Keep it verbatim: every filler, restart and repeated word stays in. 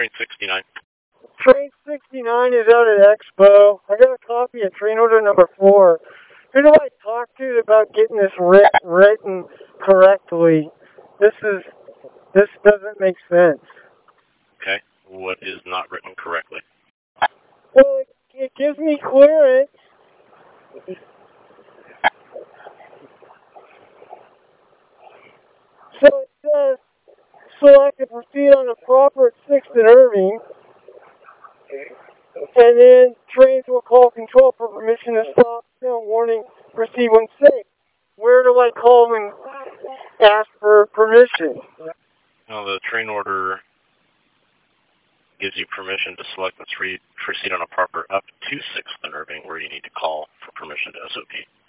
train sixty-nine. Train sixty-nine is out at Expo. I got a copy of train order number four. Who do I talk to about getting this writ written correctly? This is, this doesn't make sense. Okay. What is not written correctly? Well, it, it gives me clearance. So it says, select and proceed on the proper at sixth and Irving. And then trains will call control for permission to stop. Sound warning, proceed when safe. Where do I call and ask for permission? Well, the train order gives you permission to select and proceed on a proper up to sixth and Irving, where you need to call for permission to S O P.